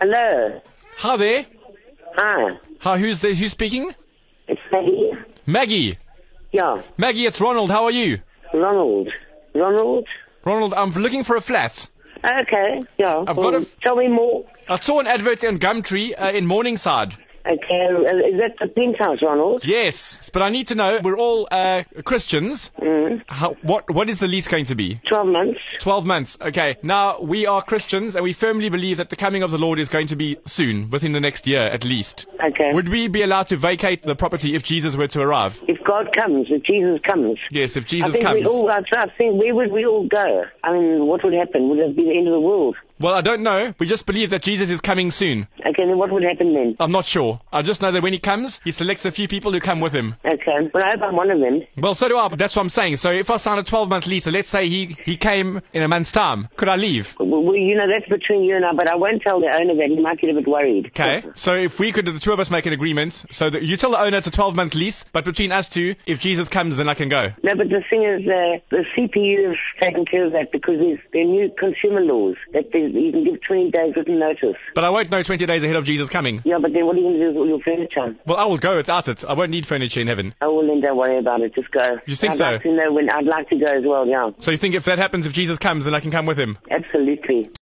Hello. Hi there. Hi. Hi, who's speaking? It's Maggie. Maggie. Yeah. Maggie, it's Ronald. How are you? Ronald. Ronald? Ronald, I'm looking for a flat. Okay. Yeah. I've got a... Tell me more. I saw an advert on Gumtree in Morningside. Okay. Is that the penthouse, Ronald? Yes, but I need to know, we're all Christians. Mm. What is the lease going to be? 12 months. 12 months, okay. Now, we are Christians, and we firmly believe that the coming of the Lord is going to be soon, within the next year at least. Okay. Would we be allowed to vacate the property if Jesus were to arrive? If God comes, if Jesus comes. Yes, if Jesus I think comes. I think, where would we all go? I mean, what would happen? Would it be the end of the world? Well, I don't know. We just believe that Jesus is coming soon. Okay, then what would happen then? I'm not sure. I just know that when he comes, he selects a few people who come with him. Okay. Well, I hope I'm one of them. Well, so do I, but that's what I'm saying. So if I sign a 12-month lease, so let's say he came in a month's time, could I leave? Well, you know, that's between you and I, but I won't tell the owner that. He might get a bit worried. Okay. So if we could, the two of us make an agreement, so that you tell the owner it's a 12-month lease, but between us two, if Jesus comes, then I can go. No, but the thing is, the CPU has taken care of that because there are new consumer laws that you can give 20 days written notice. But I won't know 20 days ahead of Jesus coming. Yeah, but then what are you going to do with all your furniture? Well, I will go without it. I won't need furniture in heaven. Oh, well, then don't worry about it. Just go. You think so? I'd like to go as well, yeah. So you think if that happens, if Jesus comes, then I can come with him? Absolutely.